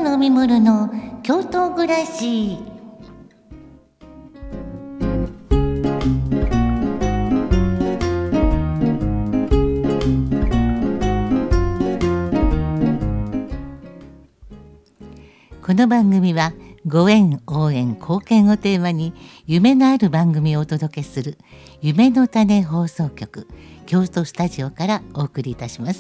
野みもるの京都暮らし。この番組はご縁、応援、貢献をテーマに夢のある番組をお届けする夢の種放送局京都スタジオからお送りいたします。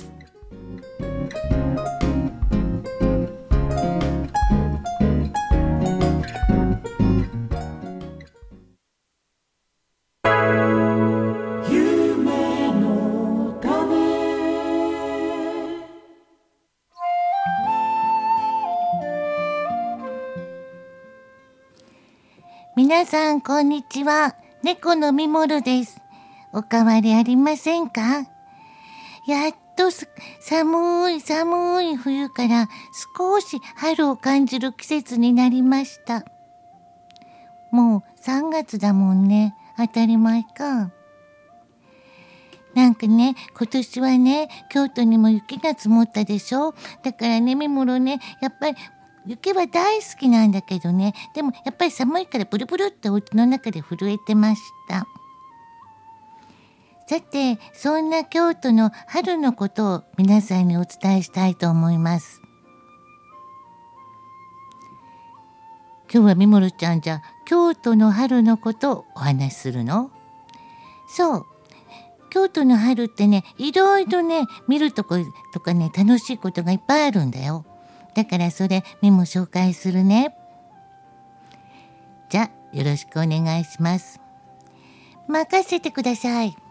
皆さんこんにちは。猫のみもるです。おかわりありませんか？やっと寒い冬から少し春を感じる季節になりました。もう3月だもんね。当たり前か。なんかね、今年はね、京都にも雪が積もったでしょ。だからね、みもるね、やっぱり雪は大好きなんだけどね、でもやっぱり寒いからブルブルってお家の中で震えてました。さて、そんな京都の春のことを皆さんにお伝えしたいと思います。今日はみもるちゃんじゃ京都の春のことをお話しするの？そう、京都の春ってね、いろいろね、見るとことかね、楽しいことがいっぱいあるんだよ。だからそれみも紹介するね。じゃよろしくお願いします。任せてください。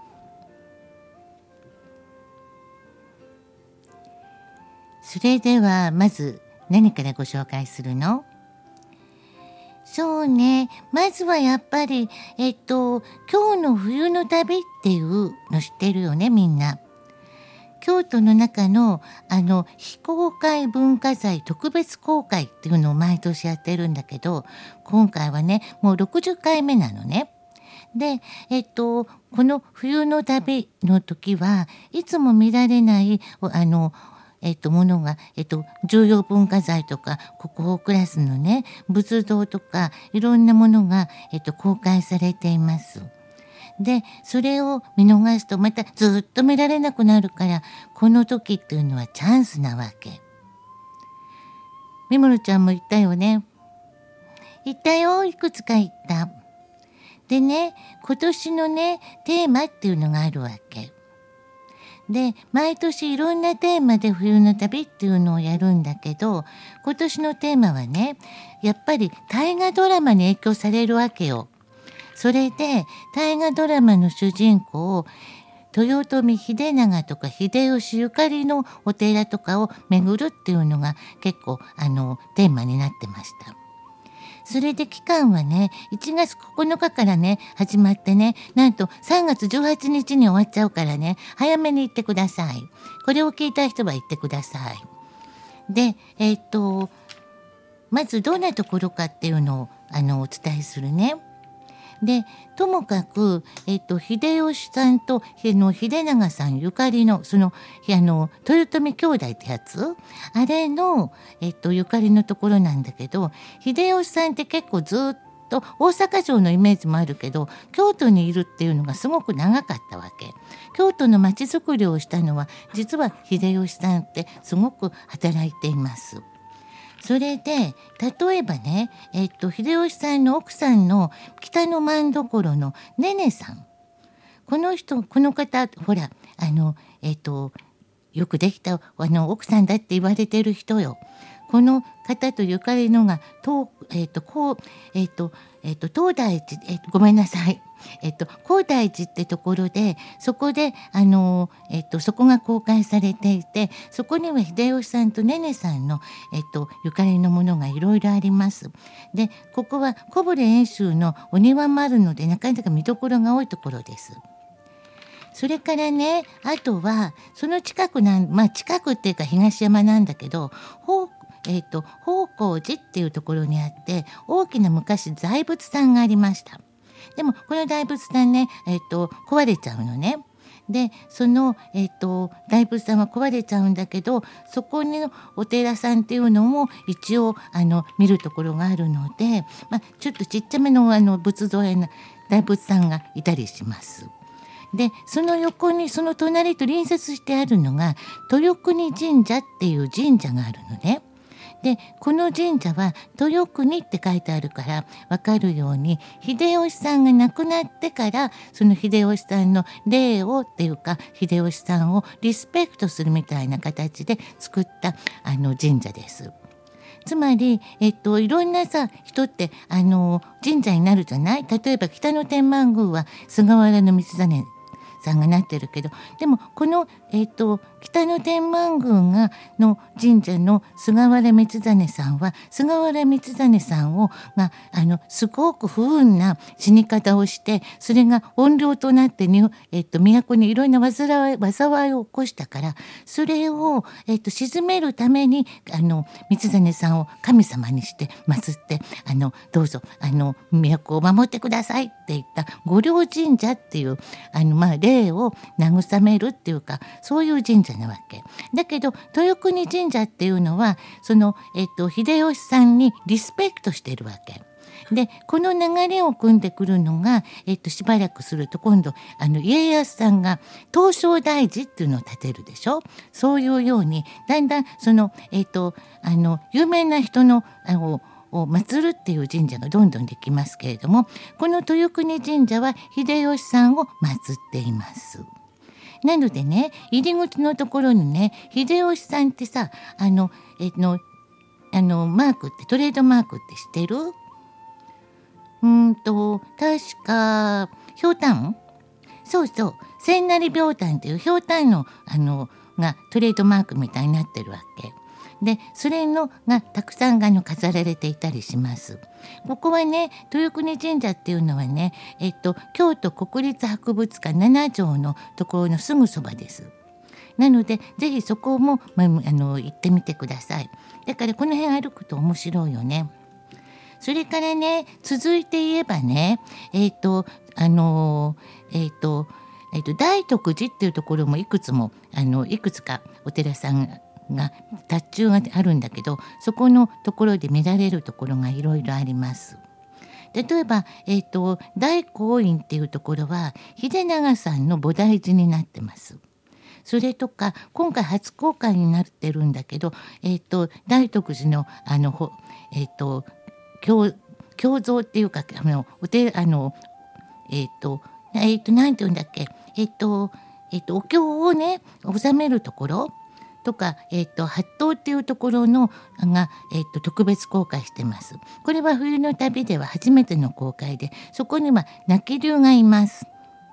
それではまず何からご紹介するの？そうね、まずはやっぱり今日の冬の旅っていうの知ってるよね、みんな。京都の中の非公開文化財特別公開っていうのを毎年やってるんだけど、今回はねもう60回目なのね。でこの冬の旅の時はいつも見られないものが重要文化財とか国宝クラスのね仏像とかいろんなものが公開されています。でそれを見逃すとまたずっと見られなくなるから、この時っていうのはチャンスなわけ。みもるちゃんも言ったよね。言ったよ、いくつか言った。でね、今年のねテーマっていうのがあるわけで、毎年いろんなテーマで冬の旅っていうのをやるんだけど、今年のテーマはねやっぱり大河ドラマに影響されるわけよ。それで大河ドラマの主人公豊臣秀長とか秀吉ゆかりのお寺とかを巡るっていうのが結構テーマになってました。それで期間はね1月9日からね始まってね、なんと3月18日に終わっちゃうからね、早めに行ってください。これを聞いた人は行ってください。でまずどんなところかっていうのをお伝えするね。でともかく、秀吉さんと秀長さんゆかりのその豊臣兄弟ってやつ、あれの、ゆかりのところなんだけど、秀吉さんって結構ずっと大阪城のイメージもあるけど京都にいるっていうのがすごく長かったわけ。京都の町づくりをしたのは実は秀吉さんってすごく働いています。それで例えばね、秀吉さんの奥さんの北の政所のねねさん、この方ほらよくできた奥さんだって言われてる人よ。この方とゆかりのが東大寺、ごめんなさい、高大寺ってところで、そこでそこが公開されていて、そこには秀吉さんとねねさんのゆかりのものがいろいろあります。でここは小堀遠州のお庭もあるのでなかなか見どころが多いところです。それからね、あとはその近く近くっていうか東山なんだけど、宝光寺っていうところにあって、大きな昔財仏さんがありました。でもこの大仏さんね、壊れちゃうのね。 でその、大仏さんは壊れちゃうんだけど、そこのお寺さんっていうのも一応見るところがあるので、ちょっとちっちゃめの仏像や大仏さんがいたりします。でその横にその隣と隣接してあるのが豊国神社っていう神社があるのね。でこの神社は豊国って書いてあるから分かるように、秀吉さんが亡くなってからその秀吉さんの霊をっていうか秀吉さんをリスペクトするみたいな形で作った神社です。つまり、いろんな人って神社になるじゃない。例えば北野天満宮は菅原道真さんがなってるけど、でもこの、北野天満宮の神社の菅原道真さんは菅原道真さんをすごく不運な死に方をして、それが怨霊となって都にいろんな災いを起こしたから、それを、鎮めるために道真さんを神様にして祀ってどうぞ都を守ってくださいって言った御霊神社っていう霊を慰めるっていうか、そういう神社なわけだけど、豊国神社っていうのはその、秀吉さんにリスペクトしているわけで、この流れを組んでくるのが、しばらくすると今度家康さんが東照大寺っていうのを建てるでしょ。そういうようにだんだんその、有名な人のを祀るっていう神社がどんどんできますけれども、この豊国神社は秀吉さんを祀っています。なのでね、入り口のところにね、秀吉さんってマークってトレードマークって知ってる？確かひょうたん？そうそう、千成びょうたんっていうひょうたんのがトレードマークみたいになってるわけで、それのがたくさん飾られていたりします。ここはね、豊国神社っていうのはね、京都国立博物館7条のところのすぐそばです。なのでぜひそこも、行ってみてください。だからこの辺歩くと面白いよね。それからね、続いて言えばね、大徳寺っていうところもいくつかお寺さんが達中があるんだけど、そこのところで見られるところがいろいろあります。例えば、大光院っていうところは秀長さんの菩提寺になってます。それとか今回初公開になってるんだけど、大徳寺の経像っていうかお寺なんていうんだっけ、お経をね収めるところとか、八塔っていうところのが、特別公開してます。これは冬の旅では初めての公開で、そこには泣き龍がいます。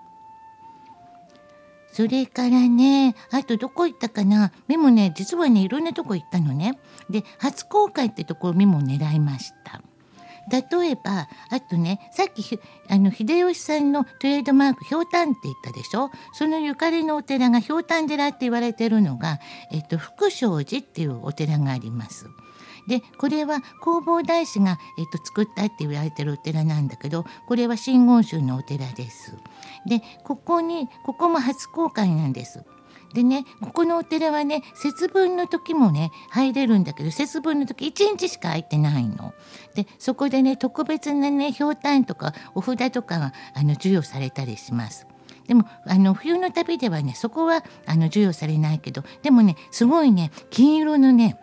それからね、あとどこ行ったかな。メモね、実はねいろんなとこ行ったのね。で初公開ってところメモ狙いました。例えばあとね、さっき秀吉さんのトレードマークひょうたんって言ったでしょ。そのゆかりのお寺がひょうたん寺って言われてるのが、福祥寺っていうお寺があります。でこれは弘法大師が、作ったって言われてるお寺なんだけど、これは真言宗のお寺です。でここも初公開なんです。でね、ここのお寺はね節分の時もね入れるんだけど、節分の時1日しか空いてないので、そこでね特別なねひょうたんとかお札とかが授与されたりします。でも冬の旅ではねそこは授与されないけど、でもねすごいね金色のね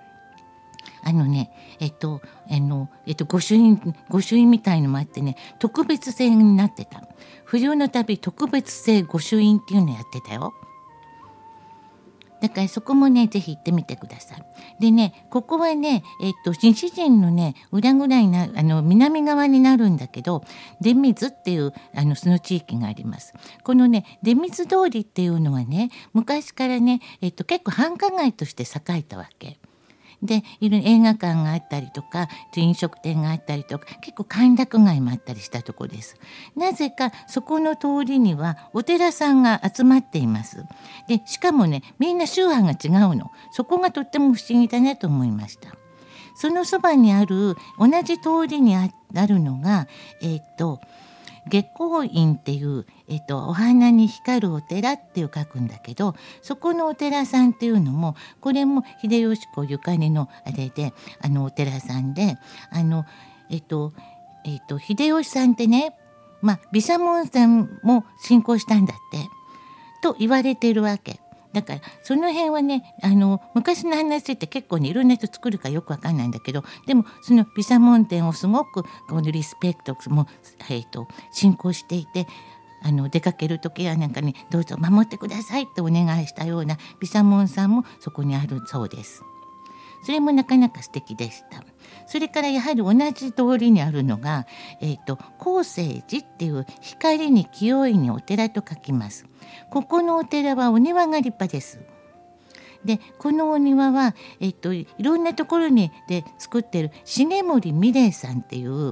御朱印みたいのもあってね、特別製になってた。冬の旅特別製御朱印っていうのやってたよ。だからそこもねぜひ行ってみてください。でね、ここはね西陣のね裏ぐらいな南側になるんだけど、出水っていうその地域があります。このね出水通りっていうのはね昔からね結構繁華街として栄えたわけで、いろいろ映画館があったりとか飲食店があったりとか、結構歓楽街もあったりしたところです。なぜかそこの通りにはお寺さんが集まっています。でしかもねみんな宗派が違うの。そこがとっても不思議だねと思いました。そのそばにある同じ通りにあるのが月光院っていう、お花に光るお寺っていう書くんだけど、そこのお寺さんっていうのもこれも秀吉公ゆかりのあれでお寺さんで秀吉さんってね、毘沙門天も信仰したんだってと言われているわけ。だからその辺はね昔の話って結構ねいろんな人作るかよくわかんないんだけど、でもその毘沙門天をすごくこのリスペクトも、信仰していて出かける時はなんかねどうぞ守ってくださいってお願いしたような毘沙門さんもそこにあるそうです。それもなかなか素敵でした。それからやはり同じ通りにあるのが、光世寺っていう光に清いにお寺と書きます。ここのお寺はお庭が立派です。でこのお庭は、いろんなところにで作ってる重森美玲さんっていう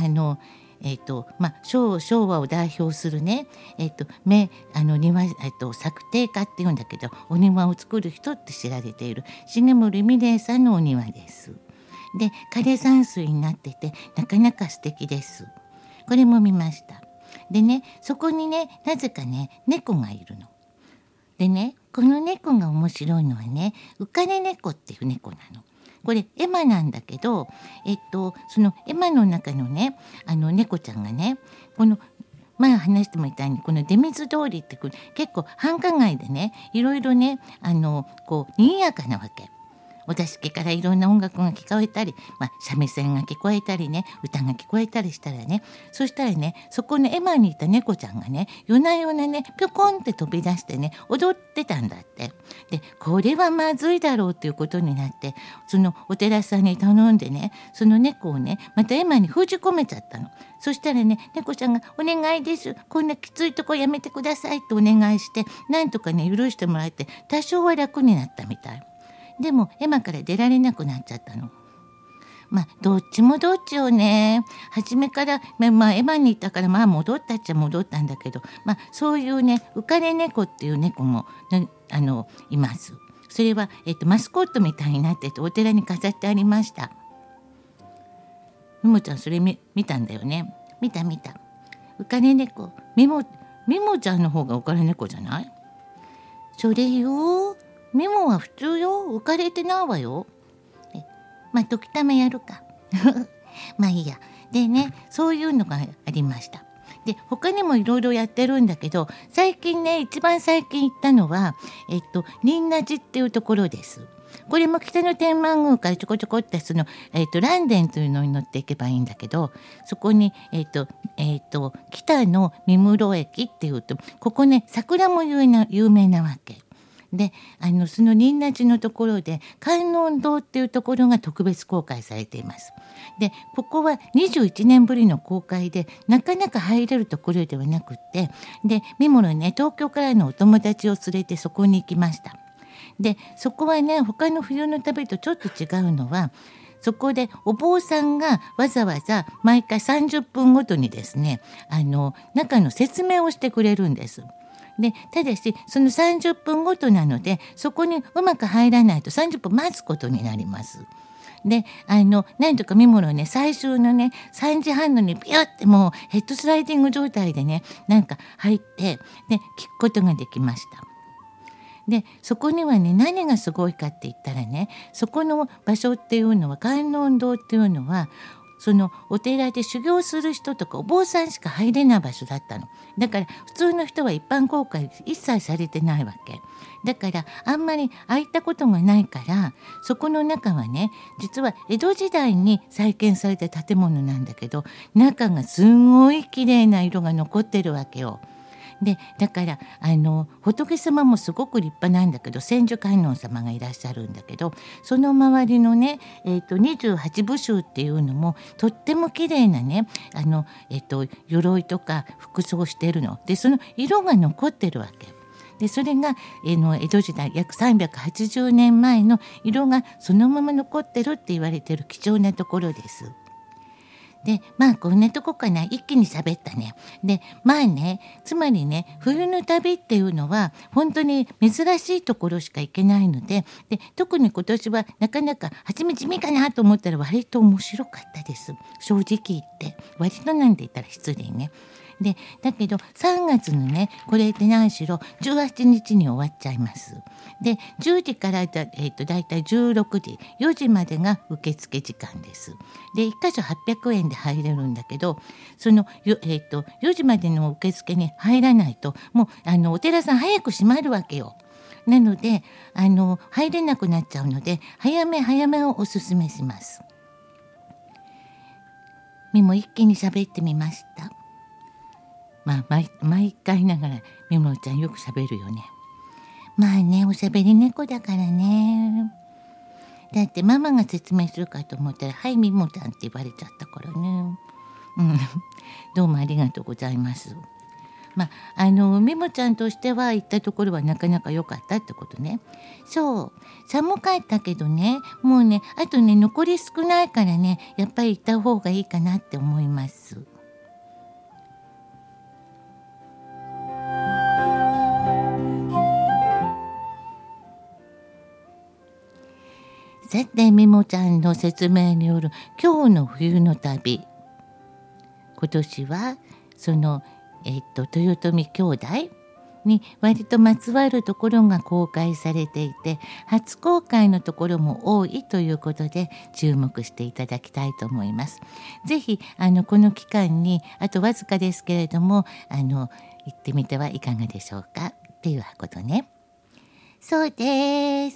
昭和を代表するね、庭、作庭家っていうんだけどお庭を作る人って知られている重森美玲さんのお庭です。で枯山水になっててなかなか素敵です。これも見ました。でねそこにねなぜかね猫がいるの。でねこの猫が面白いのはね浮かれ猫っていう猫なの。これエマなんだけど、そのエマの中のね猫ちゃんがねこの前話してもみたいにこの出水通りって結構繁華街でねいろいろね賑やかなわけ。お座敷からいろんな音楽が聞こえたり、三味線が聞こえたりね歌が聞こえたりしたらね、そしたらねそこのエマにいた猫ちゃんがね夜な夜なねぴょこんって飛び出してね踊ってたんだって。でこれはまずいだろうということになってそのお寺さんに頼んでねその猫をねまたエマに封じ込めちゃったの。そしたらね猫ちゃんが「お願いですこんなきついとこやめてください」とお願いしてなんとかね許してもらえて多少は楽になったみたい。でもエマから出られなくなっちゃったの。どっちもどっちよね。初めから、エマにいたから戻ったっちゃ戻ったんだけど、そういうね浮かれ猫っていう猫も、ね、います。それは、マスコットみたいになっててお寺に飾ってありました。みもちゃんそれ 見たんだよね。見た浮かれ猫みもちゃんの方が浮かれ猫じゃない？それよメモは普通よ浮かれてないわよ。時ためやるかいいや。でねそういうのがありました。で他にもいろいろやってるんだけど最近ね一番最近行ったのは仁和寺っていうところです。これも北の天満宮からちょこちょこってその、蘭電というのに乗っていけばいいんだけどそこに北の三室駅っていうとここね桜も有名なわけでその仁和寺のところで観音堂っていうところが特別公開されています。でここは21年ぶりの公開でなかなか入れるところではなくってでみもろね東京からのお友達を連れてそこに行きました。でそこはね他の冬の旅とちょっと違うのはそこでお坊さんがわざわざ毎回30分ごとにですね中の説明をしてくれるんです。でただしその30分ごとなのでそこにうまく入らないと30分待つことになります。でなんとかみもろね最終のね3時半のにピュッてもうヘッドスライディング状態でねなんか入ってで聞くことができました。でそこにはね何がすごいかって言ったらねそこの場所っていうのは観音堂っていうのはそのお寺で修行する人とかお坊さんしか入れない場所だったの。だから普通の人は一般公開一切されてないわけだからあんまり開いたことがないからそこの中はね実は江戸時代に再建された建物なんだけど中がすごい綺麗な色が残ってるわけよ。でだから仏様もすごく立派なんだけど千手観音様がいらっしゃるんだけどその周りのね、28部衆っていうのもとっても綺麗なね鎧とか服装してるのでその色が残ってるわけでそれが、江戸時代約380年前の色がそのまま残ってるって言われてる貴重なところです。でこんなとこかな一気に喋ったね。でつまりね冬の旅っていうのは本当に珍しいところしか行けないので特に今年はなかなか初め地味かなと思ったら割と面白かったです。正直言って割となんて言ったら失礼ね。 でだけど3月のねこれで何しろ18日に終わっちゃいます。で10時からだいたい16時4時までが受付時間です。で1箇所800円で入れるんだけどその4時までの受付に入らないともうお寺さん早く閉まるわけよ。なので入れなくなっちゃうので早めをおすすめします。みも一気に喋ってみました。毎回ながらみもちゃんよく喋るよね。まあね、おしゃべり猫だからね。だってママが説明するかと思ったら「はいみもちゃん」って言われちゃったからね。どうもありがとうございます。みもちゃんとしては行ったところはなかなか良かったってことね。そう寒かったけどね、もうねあとね残り少ないからねやっぱり行った方がいいかなって思います。さてみもちゃんの説明による今日の冬の旅、今年はその豊臣兄弟に割とまつわるところが公開されていて初公開のところも多いということで注目していただきたいと思います。ぜひこの期間にあとわずかですけれども行ってみてはいかがでしょうかっていうことね。そうです。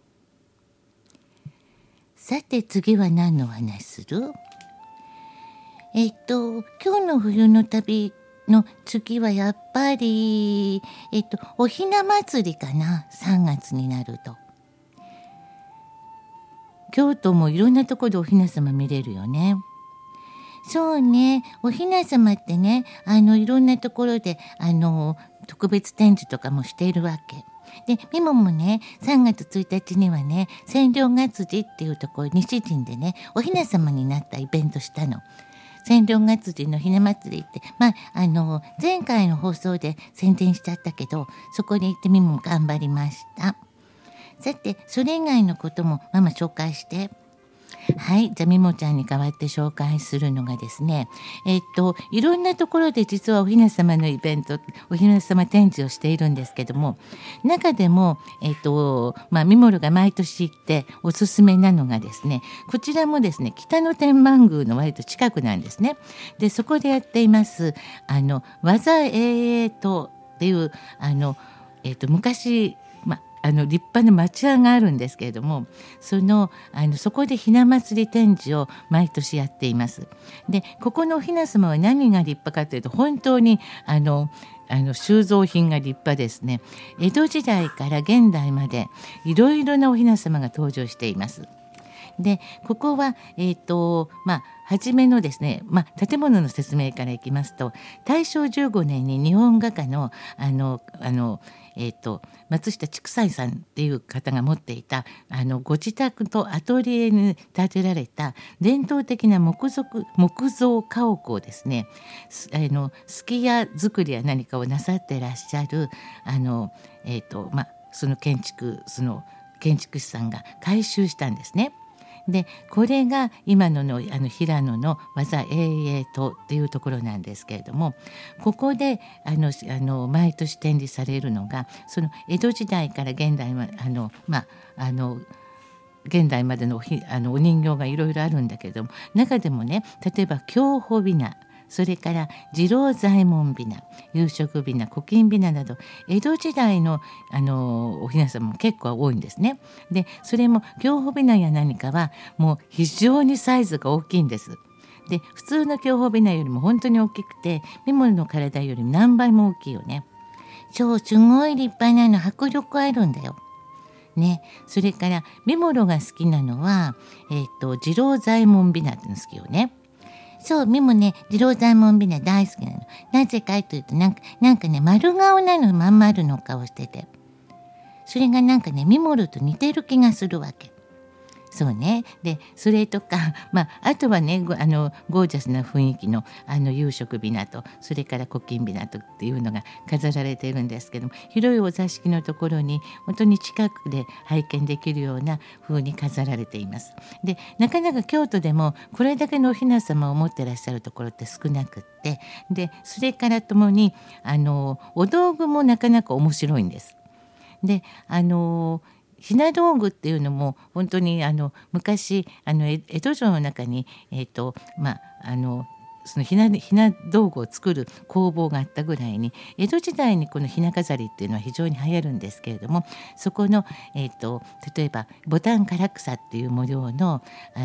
さて次は何の話する？今日の冬の旅の次はやっぱりおひな祭りかな。3月になると京都もいろんなところでおひな様見れるよね。そうね、おひな様ってねいろんなところで特別展示とかもしているわけで、みももね3月1日にはね千両月次っていうところ西陣でねおひな様になったイベントしたの。千両月次のひな祭りって前回の放送で宣伝しちゃったけどそこに行ってみも頑張りました。さてそれ以外のこともママ紹介して。はい、じゃあみもちゃんに代わって紹介するのがですねいろんなところで実はおひな様のイベントおひな様展示をしているんですけども、中でもみもるが毎年行っておすすめなのがですねこちらもですね北野天満宮の割と近くなんですね。でそこでやっています技永遠とっていう昔立派な町屋があるんですけれどもそこでひな祭り展示を毎年やっています。でここのおひな様は何が立派かというと本当に収蔵品が立派ですね。江戸時代から現代までいろいろなおひな様が登場しています。でここは初めのですね、建物の説明からいきますと大正15年に日本画家の松下竹斎さんっていう方が持っていたご自宅とアトリエに建てられた伝統的な木造家屋をですねすき家作りや何かをなさっていらっしゃるその建築士さんが改修したんですね。でこれが今の平野の技永遠とっていうところなんですけれども、ここで毎年展示されるのがその江戸時代から現代までのお人形がいろいろあるんだけれども、中でもね例えば享保びな、それから次郎左衛門びな、夕食びな、古今びななど江戸時代のおひな様も結構多いんですね。でそれも享保びなや何かはもう非常にサイズが大きいんです。で普通の享保びなよりも本当に大きくてみもるの体より何倍も大きいよね。そうすごい立派なの、迫力あるんだよね。それからみもるが好きなのは次郎左衛門びなっての好きよね。そうみもね次郎左衛門びな大好きなの。なぜかというとなんかね丸顔なの、まん丸の顔してて、それがなんかねみもると似てる気がするわけ。 そうね。でそれとか、あとはねゴージャスな雰囲気の夕食日など、それから古今日などっていうのが飾られているんですけども、広いお座敷のところに本当に近くで拝見できるような風に飾られています。でなかなか京都でもこれだけのお雛様を持ってらっしゃるところって少なくって、でそれからともにお道具もなかなか面白いんです。でひな道具っていうのも本当に昔江戸城の中にそのひな道具を作る工房があったぐらいに、江戸時代にこのひな飾りっていうのは非常に流行るんですけれども、そこの、例えばボタン唐草っていう模様の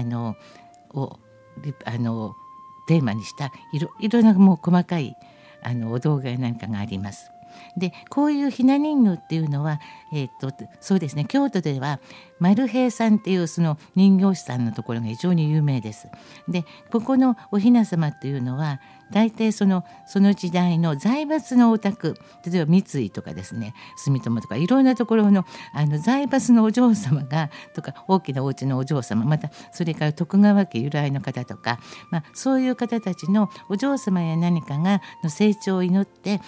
テーマにしたいろんなもう細かいお道具なんかがあります。でこういうひな人形っていうのは、そうですね、京都では丸平さんっていうその人形師さんのところが非常に有名です。でここのお雛様っていうのは大体その時代の財閥のお宅、例えば三井とかですね、住友とかいろんなところの財閥のお嬢様がとか、大きなお家のお嬢様、またそれから徳川家由来の方とか、そういう方たちのお嬢様や何かがの成長を祈って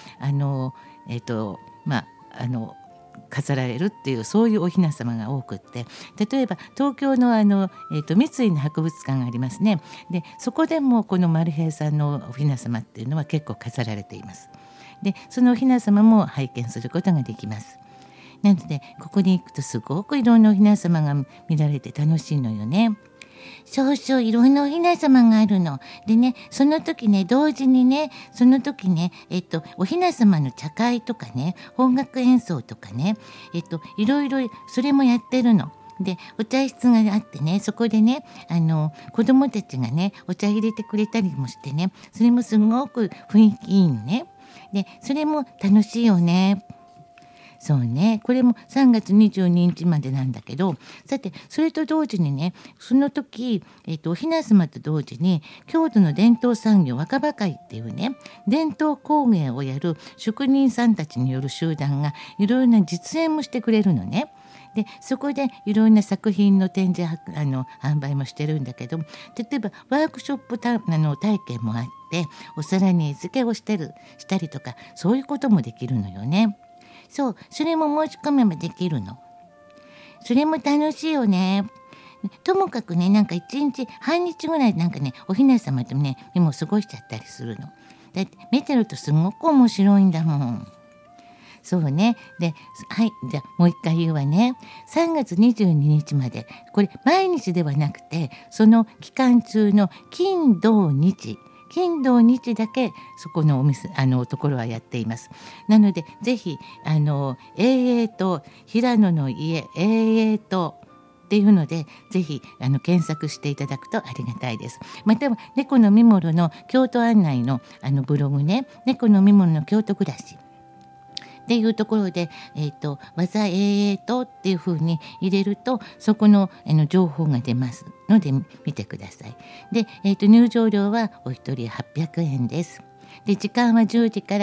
飾られるっていう、そういうお雛様が多くって、例えば東京の三井の博物館がありますね。でそこでもこの丸平さんのお雛様っていうのは結構飾られています。でそのお雛様も拝見することができます。なのでここに行くとすごくいろんなお雛様が見られて楽しいのよね。そうそう、いろんなお雛様があるのでね、その時ね同時にね、その時ねお雛様の茶会とかね、音楽演奏とかね、いろいろそれもやってるので、お茶室があってね、そこでね子供たちがねお茶入れてくれたりもしてね、それもすごく雰囲気いいのね。でそれも楽しいよね。そうね、これも3月22日までなんだけど、さてそれと同時にね、その時、お雛様と同時に京都の伝統産業若葉会っていうね、伝統工芸をやる職人さんたちによる集団がいろいろな実演もしてくれるのね。でそこでいろんな作品の展示販売もしてるんだけど、例えばワークショップ体験もあって、お皿に絵付けをしたりとか、そういうこともできるのよね。そう、それも申し込めばできるの。それも楽しいよね。ともかくね、なんか半日ぐらいなんかね、お雛様とねでも過ごしちゃったりするの。だって見てるとすごく面白いんだもん。そうね。で、はい、じゃあもう一回言うわね。3月22日まで、これ毎日ではなくて、その期間中の金土日だけそこのお店ところはやっています。なのでぜひ永と平野の家永とっていうので、ぜひ検索していただくとありがたいです。または猫のみもるの京都案内のブログね、猫のみもるの京都暮らしっていうところで、技とっていう風に入れると、そこの情報が出ますので見てください。で、入場料はお一人800円です。で時間は10時から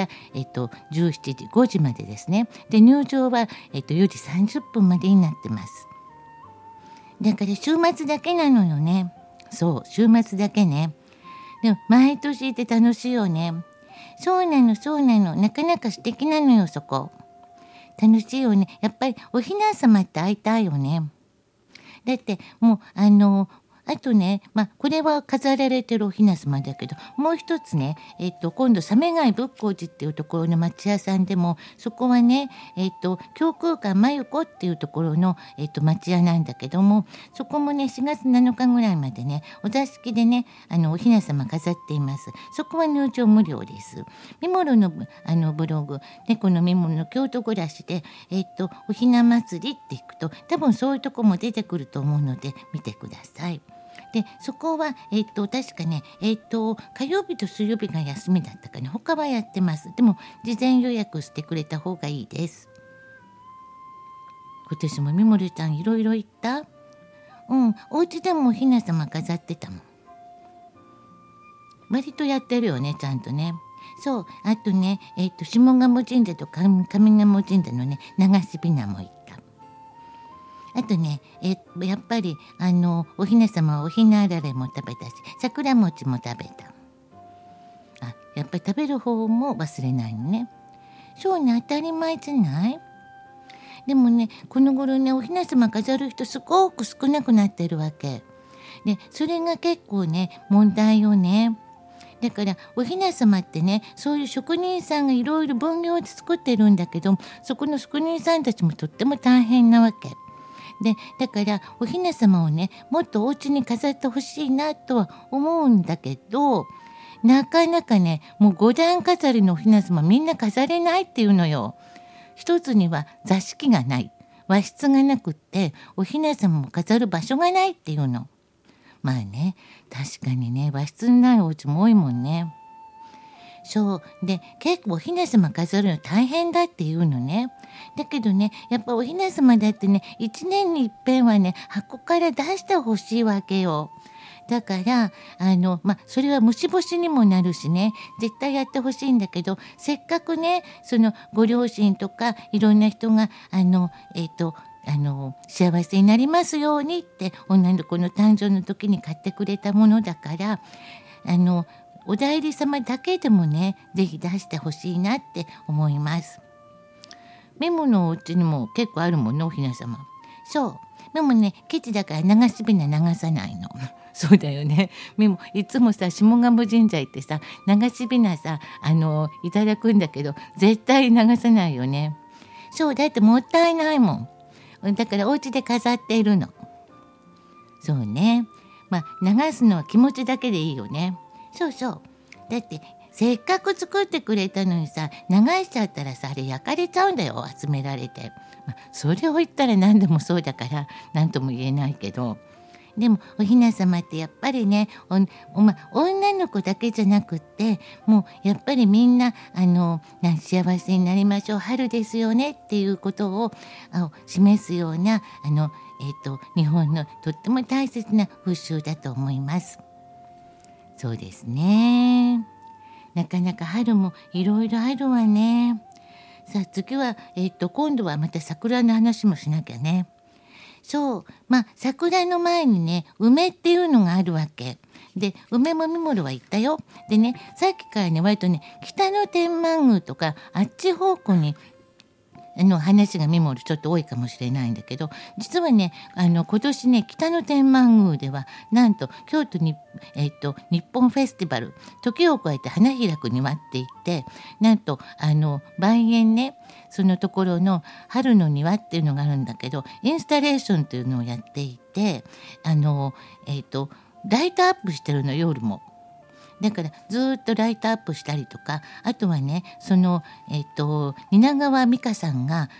、17時5時までですね。で入場は、4時30分までになってます。だから週末だけなのよね。そう、週末だけね。でも毎年いて楽しいよね。そうなの、なかなか素敵なのよ、そこ。楽しいよね。やっぱりお雛様って会いたいよね。だってもうあとね、これは飾られてるお雛様だけど、もう一つね、今度鮫貝仏光寺っていうところの町屋さんでも、そこはね、京空間真由子っていうところの、町屋なんだけども、そこもね4月7日ぐらいまでねお座敷でねお雛様飾っています。そこは入場無料です。みもろのブログ、猫のみもろの京都暮らしで、お雛祭りっていくと多分そういうとこも出てくると思うので見てください。でそこは、確かね、火曜日と水曜日が休みだったかね。他はやってます。でも事前予約してくれた方がいいです。今年もみもるちゃんいろいろ行った？お家でもお雛様飾ってたもん。割とやってるよね、ちゃんとね。そう、あとね、下鴨神社と上鴨神社のね流しびなも行った。 あとね、やっぱりおひなさまはおひなあられも食べたし、桜餅も食べた。やっぱり食べる方も忘れないのね。そうね、当たり前じゃない？でもね、この頃ね、おひなさま飾る人すごく少なくなってるわけで、それが結構ね問題よね。だからおひなさまってね、そういう職人さんがいろいろ分業で作ってるんだけど、そこの職人さんたちもとっても大変なわけで、だからおひなさまをね、もっとお家に飾ってほしいなとは思うんだけど、なかなかね、もう5段飾りのおひなさまみんな飾れないっていうのよ。一つには座敷がない、和室がなくって、おひなさまも飾る場所がないっていうの。まあね、確かにね、和室のないお家も多いもんね。そうで、結構おひなさま飾るの大変だっていうのね。だけどね、やっぱおひなさまだってね、1年に一遍はね、箱から出してほしいわけよ。だからそれは虫干しにもなるしね、絶対やってほしいんだけど、せっかくね、そのご両親とかいろんな人が幸せになりますようにって女の子の誕生の時に買ってくれたものだから、お代理様だけでもね、ぜひ出してほしいなって思います。メモのお家にも結構あるもんね、おひなさま。そうでもね、ケチだから流しびな流さないの。そうだよね。メモいつもさ、下鴨神社行ってさ、流しびなさいただくんだけど、絶対流さないよね。そうだって、もったいないもん。だからお家で飾っているの。そうね、流すのは気持ちだけでいいよね。そうそう、だってせっかく作ってくれたのにさ、流しちゃったらさ、あれ焼かれちゃうんだよ、集められて。それを言ったら何でもそうだから何とも言えないけど、でもおひなさまってやっぱりね、女の子だけじゃなくって、もうやっぱりみんな幸せになりましょう、春ですよねっていうことを示すような日本のとっても大切な風習だと思います。そうですね、なかなか春もいろいろあるわね。さあ次は、今度はまた桜の話もしなきゃね。そう、桜の前にね、梅っていうのがあるわけで、梅も見頃は行ったよ。でね、さっきからね、割とね、北の天満宮とかあっち方向に話が見盛りちょっと多いかもしれないんだけど、実はね、今年ね、北の天満宮ではなんと京都に、日本フェスティバル、時を超えて花開く庭って言って、なんと梅園ね、そのところの春の庭っていうのがあるんだけど、インスタレーションっていうのをやっていて、ライトアップしてるの、夜も。だからずっとライトアップしたりとか、あとはね、その蜷川美香さんが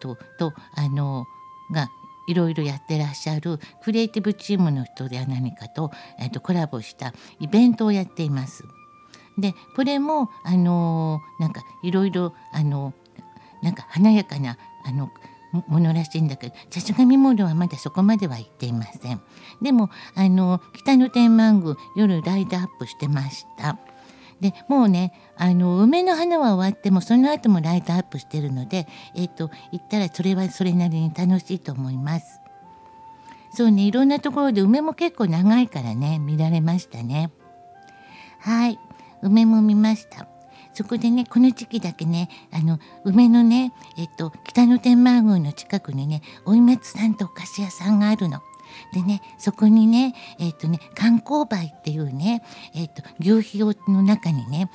がいろいろやってらっしゃるクリエイティブチームの人や何かと、コラボしたイベントをやっています。でこれもなんかいろいろなんか華やかなものらしいんだけど、さすが見物はまだそこまでは行っていません。でも北の天満宮、夜ライトアップしてました。でもうね、梅の花は終わってもその後もライトアップしてるので、行ったらそれはそれなりに楽しいと思います。そうね、いろんなところで梅も結構長いからね、見られましたね。はい、梅も見ました。そこでね、この時期だけね、梅のね、北の天満宮の近くにね、おいめつさんとお菓子屋さんがあるの。でね、そこにね、観光梅っていうね、牛皮の中にね、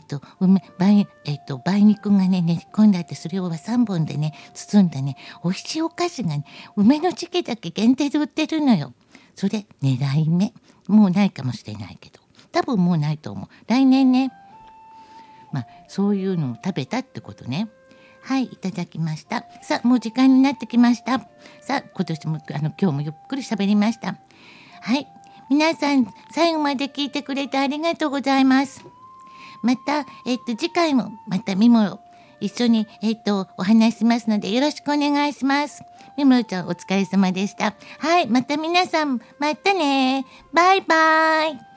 梅肉がね練り込んであって、それを3本でね包んだね、おいしいお菓子がね、梅の時期だけ限定で売ってるのよ。それ狙い目、もうないかもしれないけど、多分もうないと思う。来年ね、そういうのを食べたってことね。はい、いただきました。さあもう時間になってきました。さあ今年も今日もゆっくり喋りました。はい、皆さん最後まで聞いてくれてありがとうございます。また、次回もまたみもろ一緒に、お話ししますのでよろしくお願いします。みもろちゃんお疲れ様でした。はい、また皆さんまたね、バイバイ。